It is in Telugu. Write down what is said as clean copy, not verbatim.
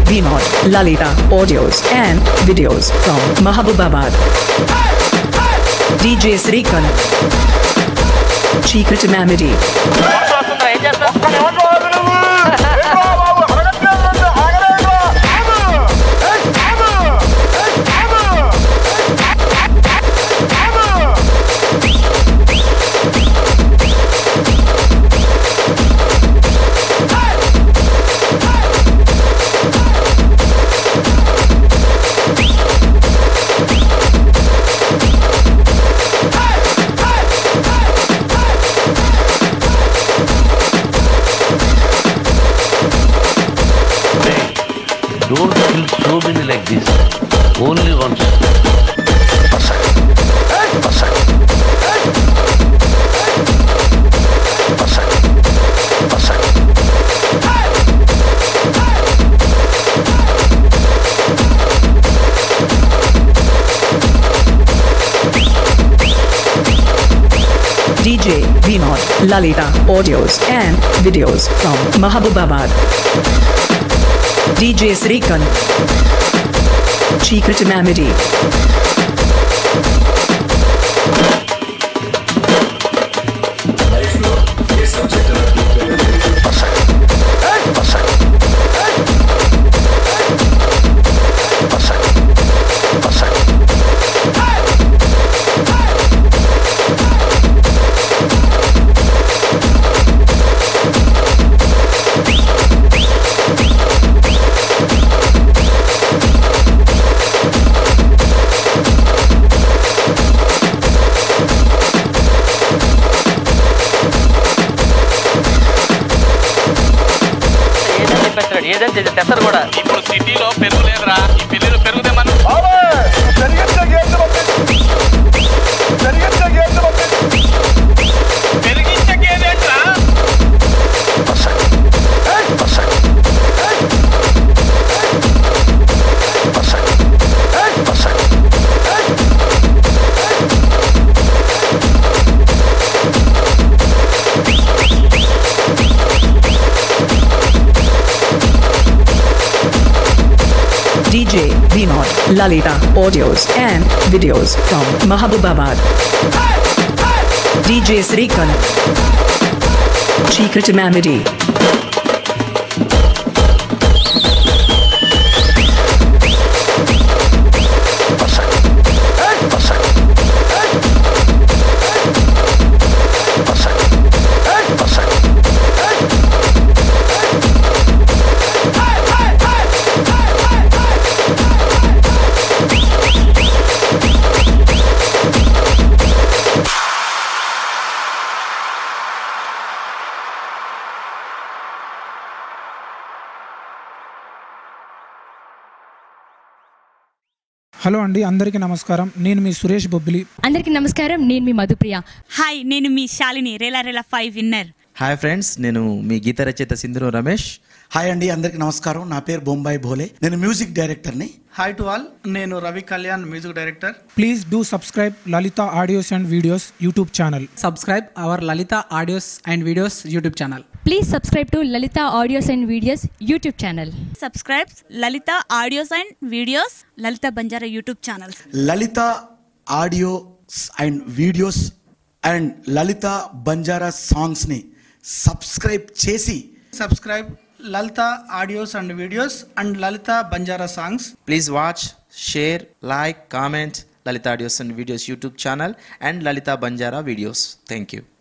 Vinod, Lalita, audios and videos from Mahabubabad. DJ Srikant, Chikrit Mamidi. Don't kill so many like this. Only once. DJ Vinod, Lalita, audios and videos from Mahabubabad. DJ Srikant, Chikrit Mamidi. ఏదంటే తెస్తారు కూడా ఇప్పుడు సిటీలో పెరుగు లేదురా ఈ పెళ్లిలో పెరుగుదేమన్నా పెరిగించకేదేంట్రా DJ Vinod, Lalita, audios and videos from Mahabubabad. DJ Srikant, Chikrit Mamidi. Hello అండి, అందరికీ నమస్కారం. నేను మీ సురేష్ బొబ్బిలి. అందరికీ నమస్కారం, నేను మీ మధుప్రియ. హాయ్, నేను మీ Shalini, Rela Rela 5 winner. Hi friends, నేను మీ గీత రచయిత సింధూరు రమేష్. హాయ్ అండి, అందరికి నమస్కారం. నా పేరు బొంబాయి భోలే, నేను మ్యూజిక్ డైరెక్టర్ని. హాయ్ టు ఆల్, నేను Ravi Kalyan, music director. Please do subscribe Lalita audios and videos YouTube channel. Subscribe our Lalita Audios and Videos YouTube channel. Please subscribe to Lalita audios and videos YouTube channel. Subscribe Lalita audios and videos, Lalita Banjara YouTube channels. Lalita audios and videos and Lalita Banjara సాంగ్స్ని సబ్స్క్రైబ్ చేసి subscribe Lalita audios and videos and Lalita Banjara songs. Please watch, share, like, comment Lalita audios and videos YouTube channel and Lalita Banjara videos. Thank you.